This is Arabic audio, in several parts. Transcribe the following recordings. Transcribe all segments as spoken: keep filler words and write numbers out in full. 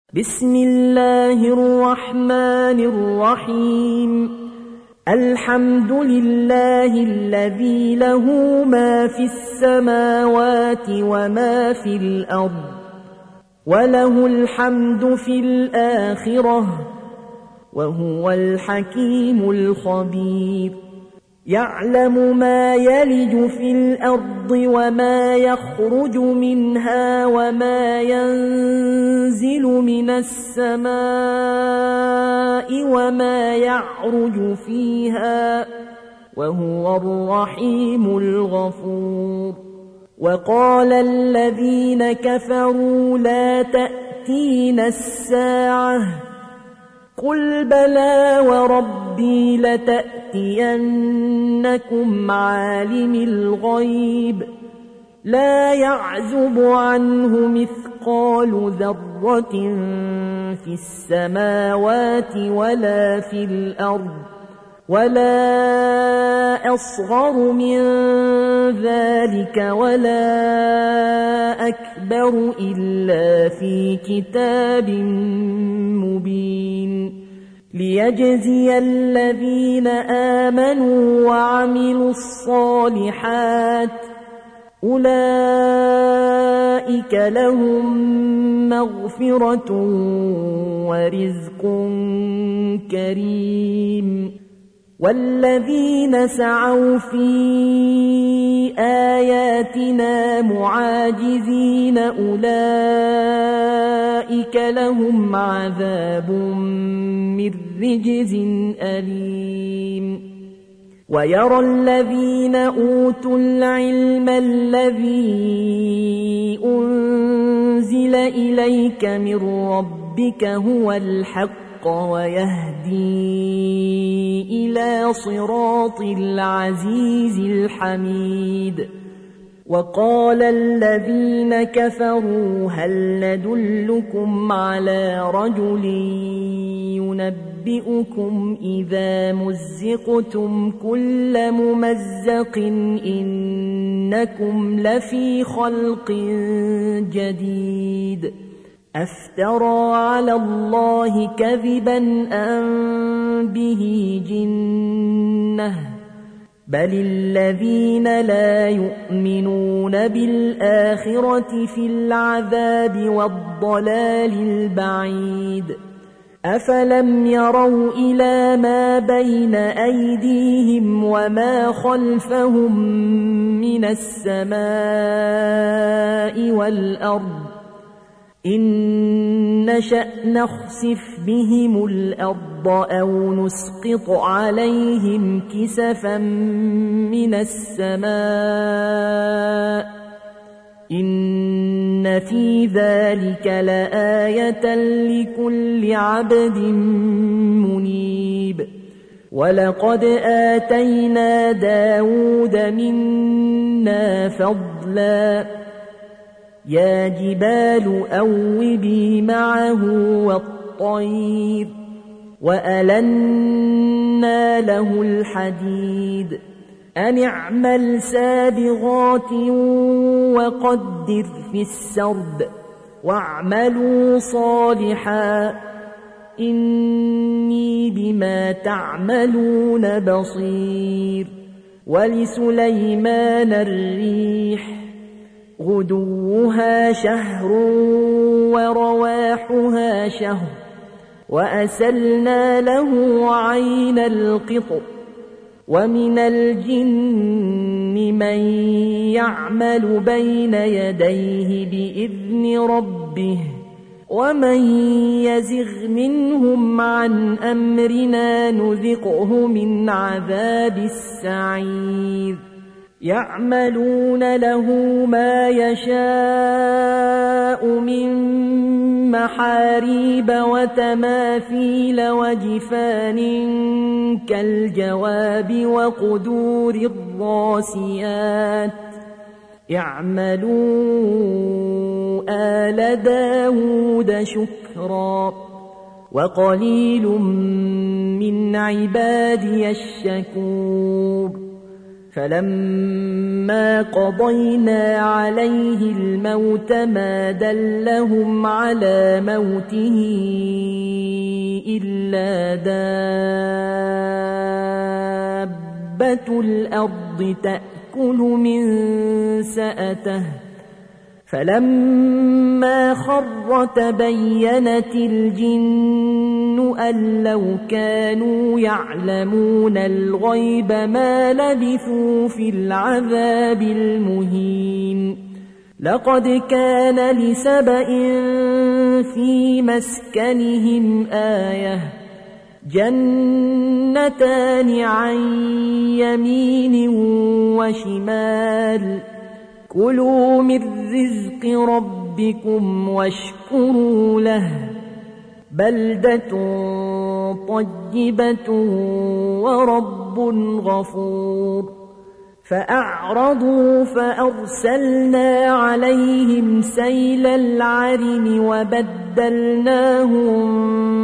بسم الله الرحمن الرحيم الحمد لله الذي له ما في السماوات وما في الأرض وله الحمد في الآخرة وهو الحكيم الخبير يعلم ما يلج في الأرض وما يخرج منها وما ينزل من السماء وما يعرج فيها وهو الرحيم الغفور وقال الذين كفروا لا تأتينا الساعة قل بلى وربي لتأتينكم عالم الغيب لا يعزب عنه مثقال ذرة في السماوات ولا في الأرض ولا أصغر من ذلك ولا أكبر إلا في كتاب مبين ليجزي الذين آمنوا وعملوا الصالحات أولئك لهم مغفرة ورزق كريم والذين سعوا في آياتنا معاجزين أولئك لهم عذاب من رجز أليم ويرى الذين أوتوا العلم الذي أنزل إليك من ربك هو الحق ويهدي إلى صراط العزيز الحميد وقال الذين كفروا هل ندلكم على رجل ينبئكم إذا مزقتم كل ممزق إنكم لفي خلق جديد أفترى على الله كذبا أم به جنة بل الذين لا يؤمنون بالآخرة في العذاب والضلال البعيد أفلم يروا إلى ما بين أيديهم وما خلفهم من السماء والأرض إن نشأ نخسف بهم الأرض أو نسقط عليهم كسفا من السماء إن في ذلك لآية لكل عبد منيب ولقد آتينا داود منا فضلا يا جبال أوبي معه والطير وألنا له الحديد أن اعمل سابغات وقدر في السرد واعملوا صالحا إني بما تعملون بصير ولسليمان الريح غدوها شهر ورواحها شهر وأسلنا له عين القطر ومن الجن من يعمل بين يديه بإذن ربه ومن يزغ منهم عن أمرنا نذقه من عذاب السعير يعملون له ما يشاء من محاريب وتماثيل وجفان كالجواب وقدور الراسيات اعملوا آل داود شكرا وقليل من عبادي الشكور فلما قضينا عليه الموت ما دلهم على موته إلا دابة الأرض تأكل من سأته فلما خر تبينت الجن أن لو كانوا يعلمون الغيب ما لبثوا في العذاب المهين لقد كان لسبإ في مسكنهم آية جنتان عن يمين وشمال كلوا من رزق ربكم واشكروا له بلدة طيبة ورب غفور فأعرضوا فأرسلنا عليهم سيل العرم وبدلناهم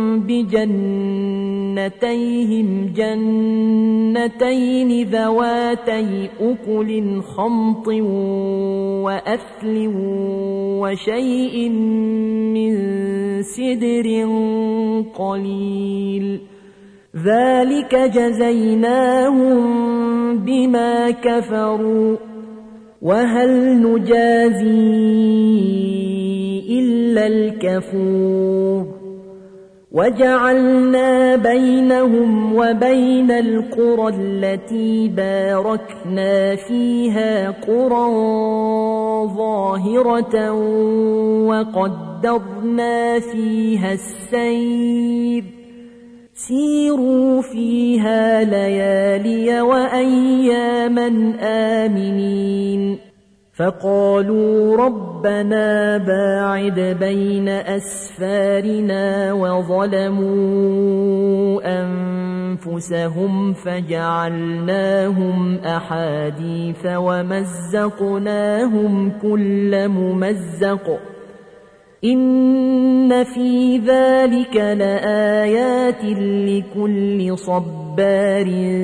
بجنتيهم جنتين ذواتي أكل خمط وأثل وشيء من سدر قليل ذلك جزيناهم بما كفروا وهل نجازي إلا الكفور وجعلنا بينهم وبين القرى التي باركنا فيها قرى ظاهرة وقدرنا فيها السير سيروا فيها ليالي وأياما آمنين فقالوا ربنا باعد بين أسفارنا وظلموا أنفسهم فجعلناهم أحاديث ومزقناهم كل ممزق إن في ذلك لآيات لكل صبار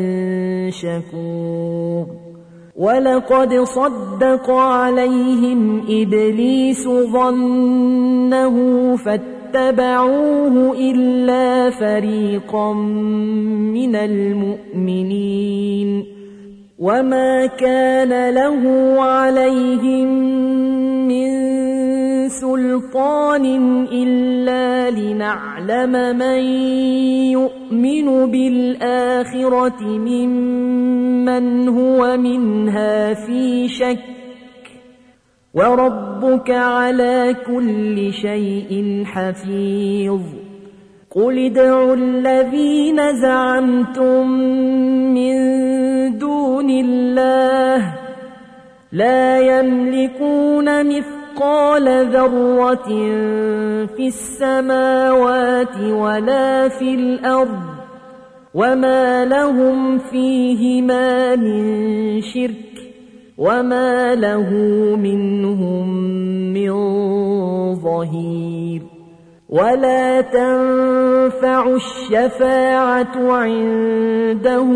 شكور ولقد صدق عليهم إبليس ظنه فاتبعوه إلا فريقا من المؤمنين وما كان له عليهم من سلطان إلا لنعلم من يؤمن بالآخرة ممن هو منها في شك وربك على كل شيء حفيظ قل ادعوا الذين زعمتم من دون الله لا يملكون مثل قال ذرة في السماوات ولا في الأرض وما لهم فيهما من شرك وما له منهم من ظهير ولا تنفع الشفاعة عنده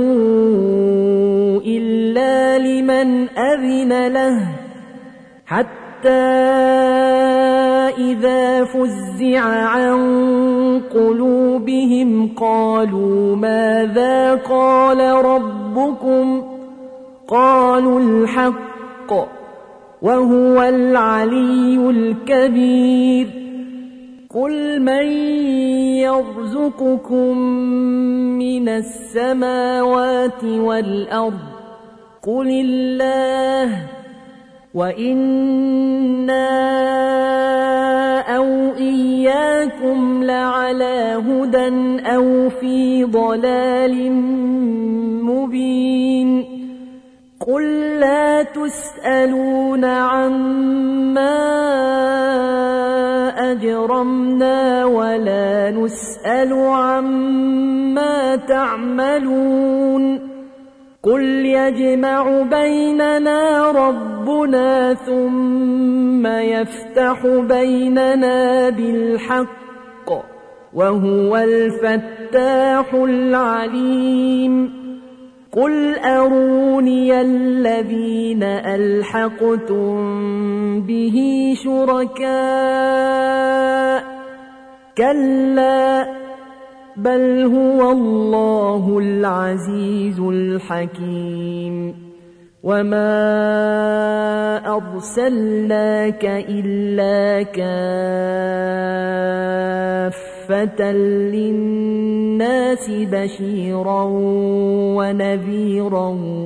إلا لمن أذن له حتى حتى إذا فزع عن قلوبهم قالوا ماذا قال ربكم قالوا الحق وهو العلي الكبير قل من يرزقكم من السماوات والأرض قل الله وإنا أو إياكم لعلى هدى أو في ضلال مبين قل لا تسألون عما أجرمنا ولا نسأل عما تعملون قل يجمع بيننا ربنا ثم يفتح بيننا بالحق وهو الفتاح العليم قل أروني الذين ألحقتم به شركاء كلا بل هو الله العزيز الحكيم وما أرسلناك إلا كافة للناس بشيرا ونذيرا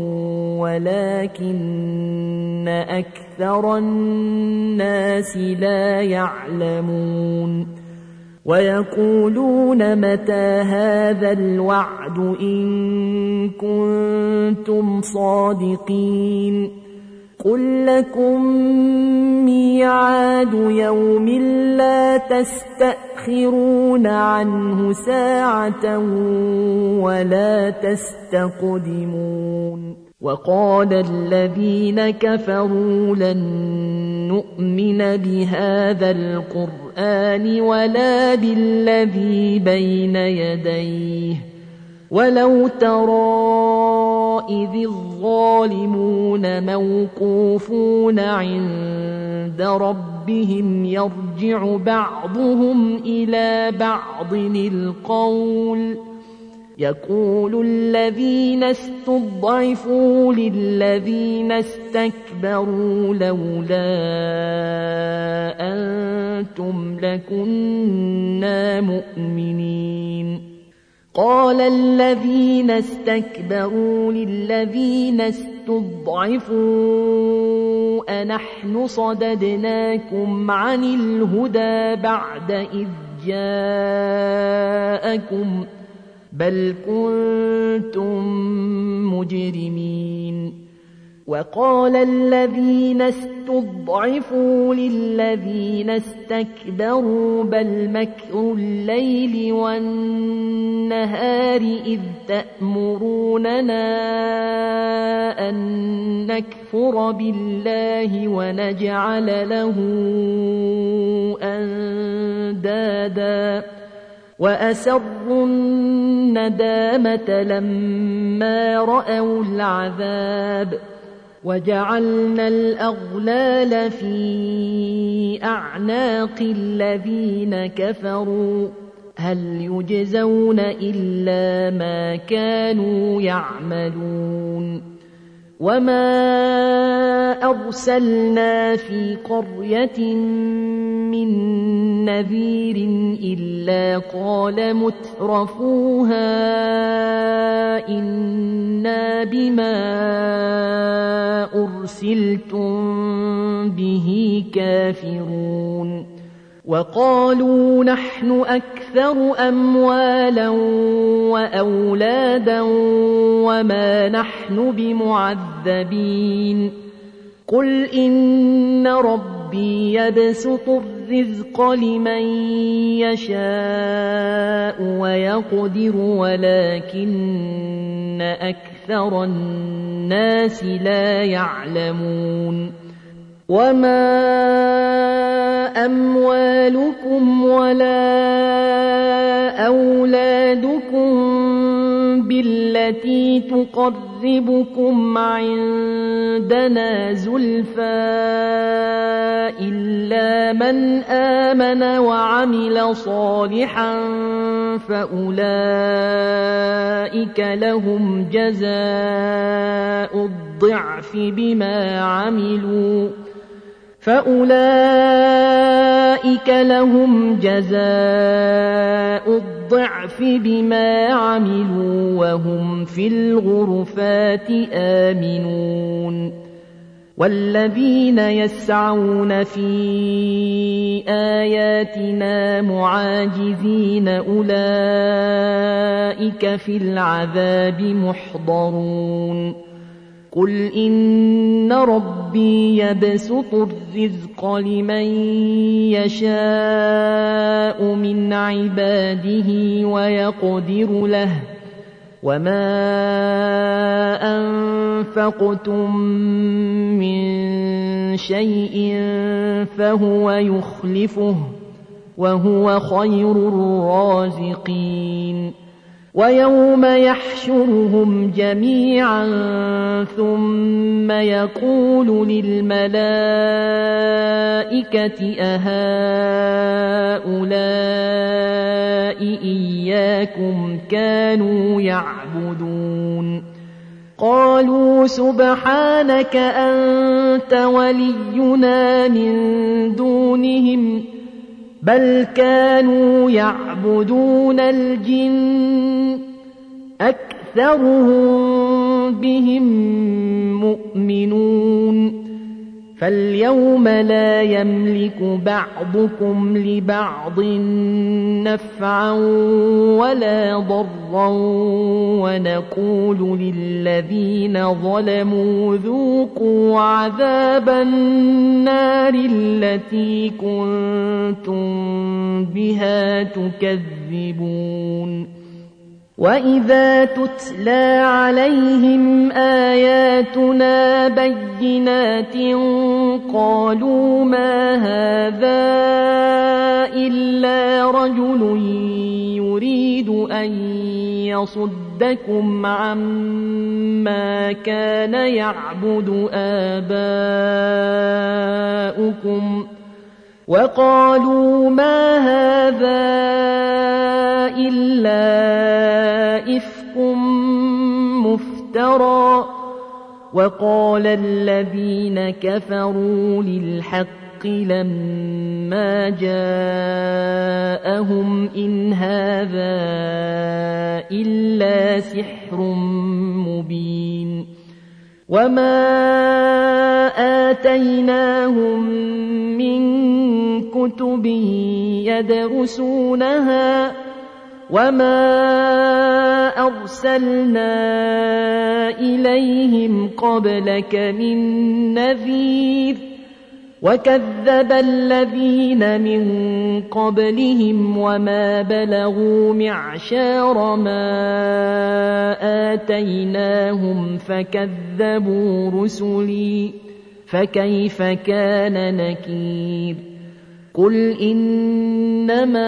ولكن أكثر الناس لا يعلمون ويقولون متى هذا الوعد إن كنتم صادقين قل لكم ميعاد يوم لا تستأخرون عنه ساعة ولا تستقدمون وقال الذين كفروا لن نؤمن بهذا القرآن ولا بالذي بين يديه ولو ترى إذ الظالمون موقوفون عند ربهم يرجع بعضهم إلى بعض القول يقول الذين استضعفوا للذين استكبروا لولا أنتم لكنا مؤمنين قال الذين استكبروا للذين استضعفوا أنحن صددناكم عن الهدى بعد إذ جاءكم بل كنتم مجرمين وقال الذين استضعفوا للذين استكبروا بل مكر الليل والنهار إذ تأمروننا أن نكفر بالله ونجعل له أندادا وأسروا الندامة لما رأوا العذاب وجعلنا الأغلال في أعناق الذين كفروا هل يجزون إلا ما كانوا يعملون وما أرسلنا في قرية من نذير إلا قال مترفوها إنا بما أرسلتم به كافرون وقالوا نحن أكثر أموالا وأولادا وما نحن بمعذبين قل إن ربي يبسط الرزق لمن يشاء ويقدر ولكن أكثر الناس لا يعلمون وما أموالكم ولا أولادكم بالتي تقربكم عندنا زلفى إلا من آمن وعمل صالحا فأولئك لهم جزاء الضعف بما عملوا فأولئك لهم جزاء الضعف بما عملوا وهم في الغرفات آمنون والذين يسعون في آياتنا معاجزين أولئك في العذاب محضرون قل إن ربي يبسط الرزق لمن يشاء من عباده ويقدر له وما أنفقتم من شيء فهو يخلفه وهو خير الرازقين ويوم يحشرهم جميعا ثم يقول للملائكة أهؤلاء إياكم كانوا يعبدون قالوا سبحانك أنت ولينا من دونهم بل كانوا يعبدون الجن أكثرهم بهم مؤمنون فاليوم لا يملك بعضكم لبعض نفعا ولا ضرا ونقول للذين ظلموا ذوقوا عذاب النار التي كنتم بها تكذبون وإذا تتلى عليهم آياتنا بينات قالوا ما هذا إلا رجل يريد أن يصدكم عما كان يعبد آباؤكم وقالوا ما هذا إلا إفك مفترى وقال الذين كفروا للحق لما جاءهم إن هذا إلا سحر مبين وما آتيناهم من كتب يدرسونها وما أرسلنا إليهم قبلك من نذير وكذب الذين من قبلهم وما بلغوا معشار ما آتيناهم فكذبوا رسلي فكيف كان نكير قل إنما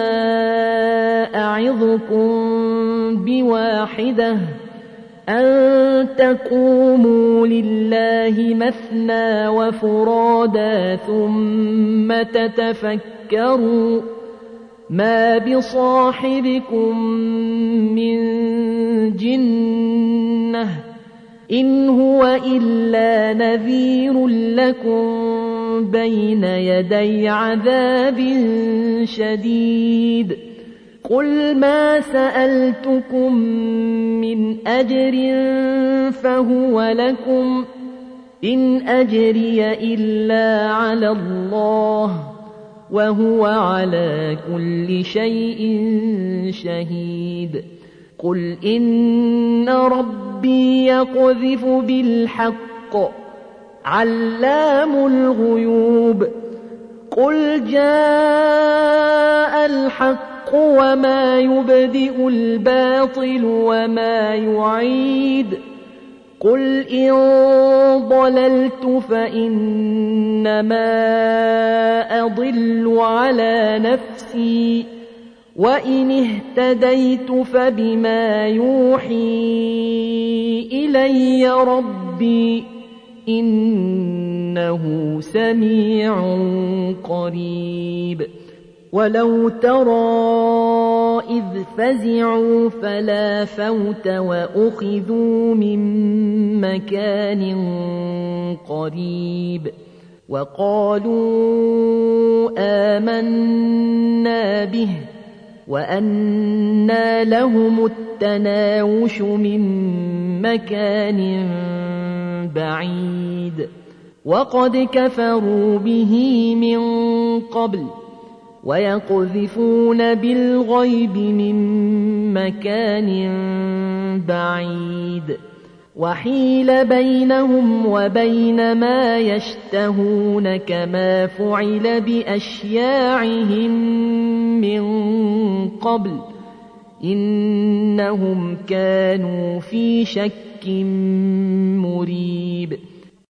أعظكم بواحدة أن تقوموا لله مثنى وفرادا ثم تتفكروا ما بصاحبكم من جنة إن هو إلا نذير لكم بين يدي عذاب شديد قل ما سألتكم من أجر فهو لكم إن أجري إلا على الله وهو على كل شيء شهيد قل إن ربي يقذف بالحق علام الغيوب قل جاء الحق وما يبدئ الباطل وما يعيد قل إن ضللت فإنما أضل على نفسي وإن اهتديت فبما يوحي إلي ربي إنه سميع قريب ولو ترى إذ فزعوا فلا فوت وأخذوا من مكان قريب وقالوا آمنا به وأنى لهم التناوش من مكان بعيد وقد كفروا به من قبل ويقذفون بالغيب من مكان بعيد وحيل بينهم وبين ما يشتهون كما فعل بأشياعهم من قبل إنهم كانوا في شك مريب